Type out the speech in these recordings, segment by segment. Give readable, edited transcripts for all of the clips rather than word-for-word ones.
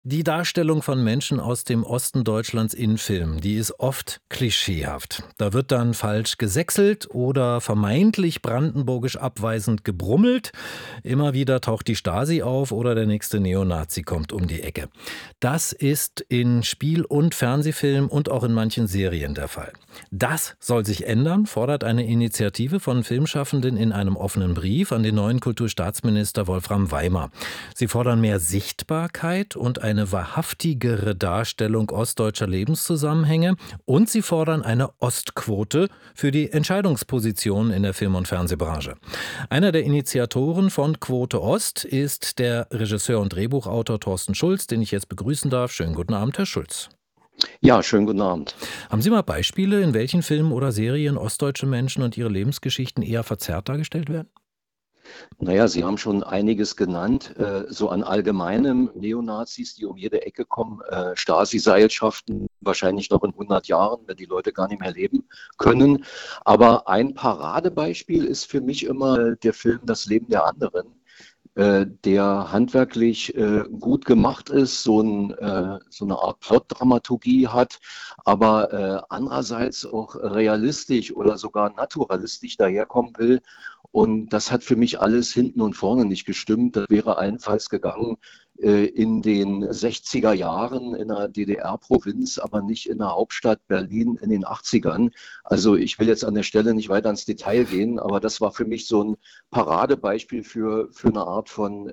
Die Darstellung von Menschen aus dem Osten Deutschlands in Filmen, die ist oft klischeehaft. Da wird dann falsch gesächselt oder vermeintlich brandenburgisch abweisend gebrummelt. Immer wieder taucht die Stasi auf oder der nächste Neonazi kommt um die Ecke. Das ist in Spiel- und Fernsehfilmen und auch in manchen Serien der Fall. Das soll sich ändern, fordert eine Initiative von Filmschaffenden in einem offenen Brief an den neuen Kulturstaatsminister Wolfram Weimer. Sie fordern mehr Sichtbarkeit und eine wahrhaftigere Darstellung ostdeutscher Lebenszusammenhänge und sie fordern eine Ostquote für die Entscheidungspositionen in der Film- und Fernsehbranche. Einer der Initiatoren von Quote Ost ist der Regisseur und Drehbuchautor Thorsten Schulz, den ich jetzt begrüßen darf. Schönen guten Abend, Herr Schulz. Ja, schönen guten Abend. Haben Sie mal Beispiele, in welchen Filmen oder Serien ostdeutsche Menschen und ihre Lebensgeschichten eher verzerrt dargestellt werden? Naja, Sie haben schon einiges genannt, so an allgemeinem Neonazis, die um jede Ecke kommen, Stasi-Seilschaften, wahrscheinlich noch in 100 Jahren, wenn die Leute gar nicht mehr leben können. Aber ein Paradebeispiel ist für mich immer der Film Das Leben der anderen, der handwerklich gut gemacht ist, so eine Art Plot-Dramaturgie hat, aber andererseits auch realistisch oder sogar naturalistisch daherkommen will. Und das hat für mich alles hinten und vorne nicht gestimmt. Das wäre allenfalls gegangen in den 60er Jahren in einer DDR-Provinz, aber nicht in der Hauptstadt Berlin in den 80ern. Also ich will jetzt an der Stelle nicht weiter ins Detail gehen, aber das war für mich so ein Paradebeispiel für eine Art von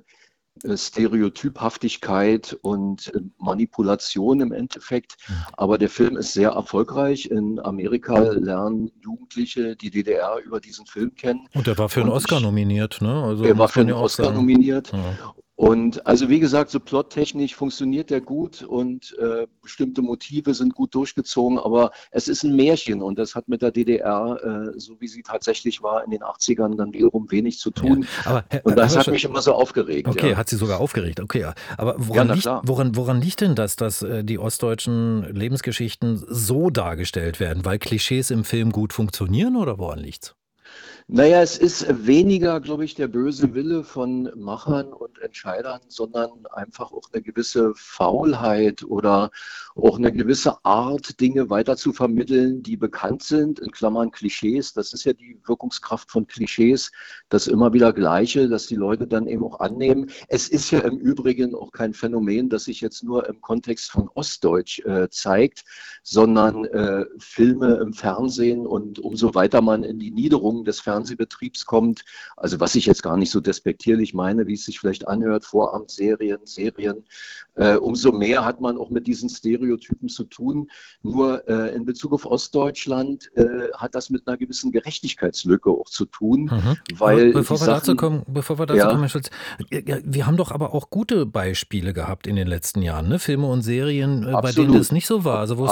Stereotyphaftigkeit und Manipulation im Endeffekt. Aber der Film ist sehr erfolgreich. In Amerika lernen Jugendliche die DDR über diesen Film kennen. Und er war für einen Und Oscar nominiert, ne? Also er war muss für man einen ja auch Oscar sagen. nominiert. Ja. Und also wie gesagt, so plottechnisch funktioniert der gut und bestimmte Motive sind gut durchgezogen, aber es ist ein Märchen und das hat mit der DDR, so wie sie tatsächlich war in den 80ern, dann wiederum wenig zu Ja. tun. Aber Und das hat mich immer so aufgeregt, okay, ja. hat Sie sogar aufgeregt. Okay, ja. Aber Ja, na klar. woran liegt denn das, dass die ostdeutschen Lebensgeschichten so dargestellt werden? Weil Klischees im Film gut funktionieren oder woran liegt's? Naja, es ist weniger, glaube ich, der böse Wille von Machern und Entscheidern, sondern einfach auch eine gewisse Faulheit oder auch eine gewisse Art, Dinge weiter zu vermitteln, die bekannt sind, in Klammern Klischees. Das ist ja die Wirkungskraft von Klischees, das immer wieder Gleiche, dass die Leute dann eben auch annehmen. Es ist ja im Übrigen auch kein Phänomen, das sich jetzt nur im Kontext von Ostdeutsch zeigt, sondern Filme im Fernsehen und umso weiter man in die Niederung des Fernsehbetriebs kommt, also was ich jetzt gar nicht so despektierlich meine, wie es sich vielleicht anhört, Vorabendserien, Serien, umso mehr hat man auch mit diesen Stereotypen zu tun. Nur in Bezug auf Ostdeutschland hat das mit einer gewissen Gerechtigkeitslücke auch zu tun, Mhm. Aber weil die Sachen, bevor wir dazu kommen, ja, Herr Schulz, ja, wir haben doch aber auch gute Beispiele gehabt in den letzten Jahren, ne? Filme und Serien, bei denen das absolut, nicht so war. Also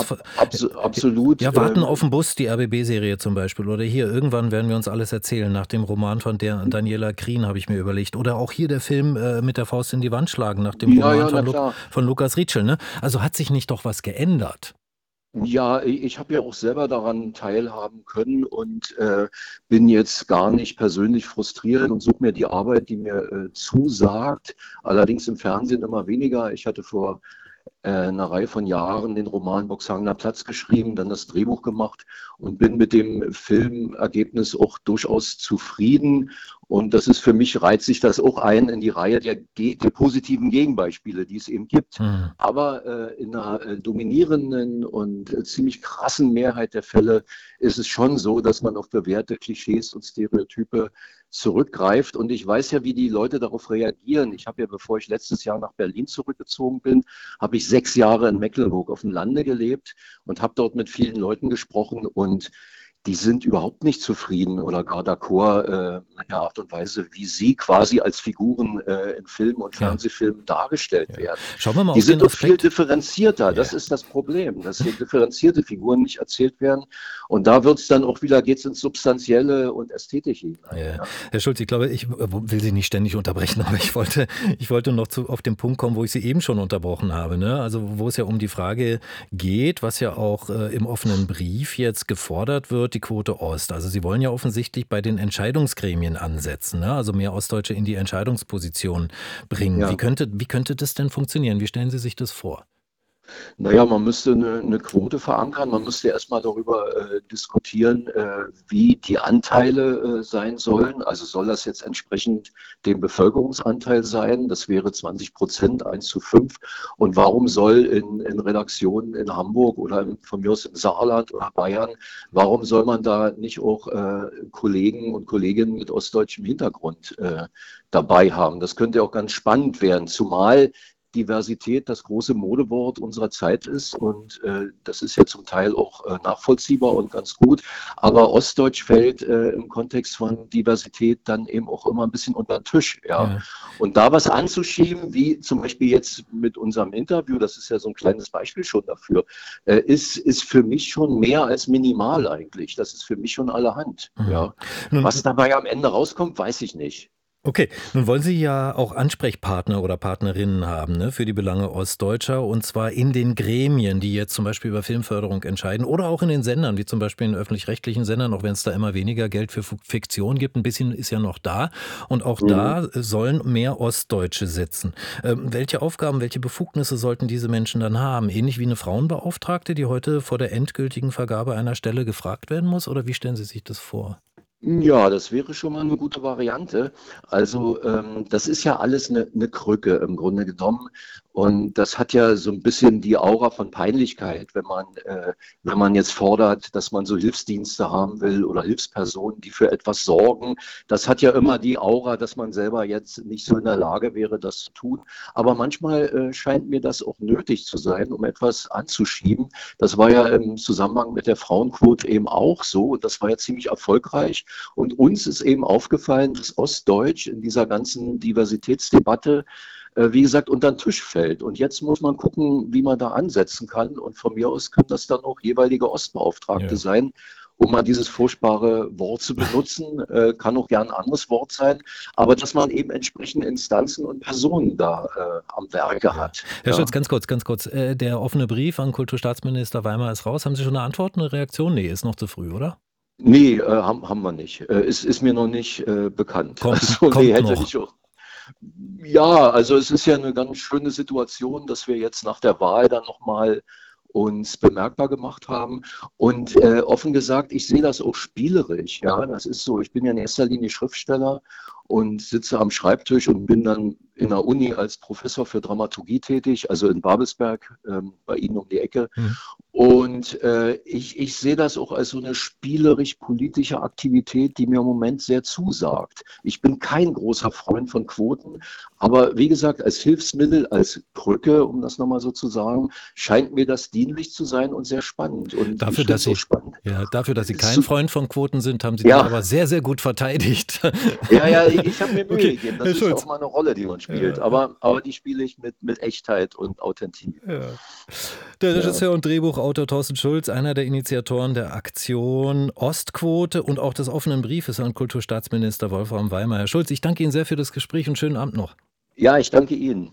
absolut, ja, Warten auf den Bus, die RBB-Serie zum Beispiel. Oder hier, irgendwann werden wir uns alles erzählen. Nach dem Roman von der Daniela Krien habe ich mir überlegt. Oder auch hier der Film mit der Faust in die Wand schlagen, nach dem ja, Roman ja, na klar. von Lukas Rietschel. Ne? Also hat sich nicht doch was geändert? Ja, ich habe ja auch selber daran teilhaben können und bin jetzt gar nicht persönlich frustriert und suche mir die Arbeit, die mir zusagt. Allerdings im Fernsehen immer weniger. Ich hatte vor einer Reihe von Jahren den Roman Boxhagener Platz geschrieben, dann das Drehbuch gemacht und bin mit dem Filmergebnis auch durchaus zufrieden. Und das ist für mich, reiht sich das auch ein in die Reihe der positiven Gegenbeispiele, die es eben gibt. Hm. Aber in einer dominierenden und ziemlich krassen Mehrheit der Fälle ist es schon so, dass man auf bewährte Klischees und Stereotype zurückgreift. Und ich weiß ja, wie die Leute darauf reagieren. Ich habe ja, bevor ich letztes Jahr nach Berlin zurückgezogen bin, habe ich 6 Jahre in Mecklenburg auf dem Lande gelebt und habe dort mit vielen Leuten gesprochen und die sind überhaupt nicht zufrieden oder gar d'accord mit der Art und Weise, wie sie quasi als Figuren in Filmen und Ja, Fernsehfilmen dargestellt ja. werden. Schauen wir mal Die auf den sind doch viel Aspekt. differenzierter. Das Ja. ist das Problem, dass so differenzierte Figuren nicht erzählt werden. Und da wird es dann auch wieder, geht es ins Substanzielle und Ästhetische hinein. Ja. Ja. Herr Schulz, ich glaube, ich will Sie nicht ständig unterbrechen, aber ich wollte noch auf den Punkt kommen, wo ich Sie eben schon unterbrochen habe. Ne? Also wo es ja um die Frage geht, was ja auch im offenen Brief jetzt gefordert wird, die Quote Ost. Also Sie wollen ja offensichtlich bei den Entscheidungsgremien ansetzen, ne? Also mehr Ostdeutsche in die Entscheidungsposition bringen. Ja. Wie könnte das denn funktionieren? Wie stellen Sie sich das vor? Naja, man müsste eine Quote verankern. Man müsste erstmal darüber diskutieren, wie die Anteile sein sollen. Also soll das jetzt entsprechend dem Bevölkerungsanteil sein? Das wäre 20%, 1:5. Und warum soll in Redaktionen in Hamburg oder von mir aus im Saarland oder Bayern, warum soll man da nicht auch Kollegen und Kolleginnen mit ostdeutschem Hintergrund dabei haben? Das könnte auch ganz spannend werden, zumal Diversität das große Modewort unserer Zeit ist und das ist ja zum Teil auch nachvollziehbar und ganz gut, aber Ostdeutsch fällt im Kontext von Diversität dann eben auch immer ein bisschen unter den Tisch, ja. Ja. Und da was anzuschieben, wie zum Beispiel jetzt mit unserem Interview, das ist ja so ein kleines Beispiel schon dafür, ist für mich schon mehr als minimal eigentlich. Das ist für mich schon allerhand, Mhm. ja. Nun, Was dabei am Ende rauskommt, weiß ich nicht. okay, nun wollen Sie ja auch Ansprechpartner oder Partnerinnen haben, ne, für die Belange Ostdeutscher, und zwar in den Gremien, die jetzt zum Beispiel über Filmförderung entscheiden oder auch in den Sendern, wie zum Beispiel in öffentlich-rechtlichen Sendern, auch wenn es da immer weniger Geld für Fiktion gibt. Ein bisschen ist ja noch da und auch Mhm. da sollen mehr Ostdeutsche sitzen. Welche Aufgaben, welche Befugnisse sollten diese Menschen dann haben? Ähnlich wie eine Frauenbeauftragte, die heute vor der endgültigen Vergabe einer Stelle gefragt werden muss, oder wie stellen Sie sich das vor? Ja, das wäre schon mal eine gute Variante. Also, das ist ja alles eine Krücke im Grunde genommen. Und das hat ja so ein bisschen die Aura von Peinlichkeit, wenn man jetzt fordert, dass man so Hilfsdienste haben will oder Hilfspersonen, die für etwas sorgen. Das hat ja immer die Aura, dass man selber jetzt nicht so in der Lage wäre, das zu tun. Aber manchmal scheint mir das auch nötig zu sein, um etwas anzuschieben. Das war ja im Zusammenhang mit der Frauenquote eben auch so. Und das war ja ziemlich erfolgreich. Und uns ist eben aufgefallen, dass Ostdeutsch in dieser ganzen Diversitätsdebatte, wie gesagt, unter den Tisch fällt. Und jetzt muss man gucken, wie man da ansetzen kann. Und von mir aus können das dann auch jeweilige Ostbeauftragte Ja. sein, um mal dieses furchtbare Wort zu benutzen. Kann auch gern ein anderes Wort sein. Aber dass man eben entsprechende Instanzen und Personen da am Werke Ja. hat. Herr Schulz, Ja. ganz kurz. Der offene Brief an Kulturstaatsminister Weimar ist raus. Haben Sie schon eine Antwort, eine Reaktion? Nee, ist noch zu früh, oder? Nee, haben wir nicht. Ist mir noch nicht bekannt. Also nee, Kommt hätte noch. ich auch. Ja, also es ist ja eine ganz schöne Situation, dass wir jetzt nach der Wahl dann nochmal uns bemerkbar gemacht haben. Und offen gesagt, ich sehe das auch spielerisch. Ja, das ist so. Ich bin ja in erster Linie Schriftsteller und sitze am Schreibtisch und bin dann in der Uni als Professor für Dramaturgie tätig, also in Babelsberg, bei Ihnen um die Ecke. Hm. Und ich sehe das auch als so eine spielerisch-politische Aktivität, die mir im Moment sehr zusagt. Ich bin kein großer Freund von Quoten, aber wie gesagt, als Hilfsmittel, als Brücke, um das nochmal so zu sagen, scheint mir das dienlich zu sein und sehr spannend. Und ich Dafür, finde dass es auch Sie, spannend. ja, dafür, dass Sie kein So, Freund von Quoten sind, haben Sie die ja, aber sehr, sehr gut verteidigt. ja, ich habe mir Mühe Okay, gegeben. Herr Das ist ja auch Schulz. mal eine Rolle, die man spielt. Ja, Aber die spiele ich mit Echtheit und Authentizität. ja. Der Ja. Regisseur und Drehbuchautor Thorsten Schulz, einer der Initiatoren der Aktion Ostquote und auch des offenen Briefes an Kulturstaatsminister Wolfram Weimar. Herr Schulz, ich danke Ihnen sehr für das Gespräch und schönen Abend noch. Ja, ich danke Ihnen.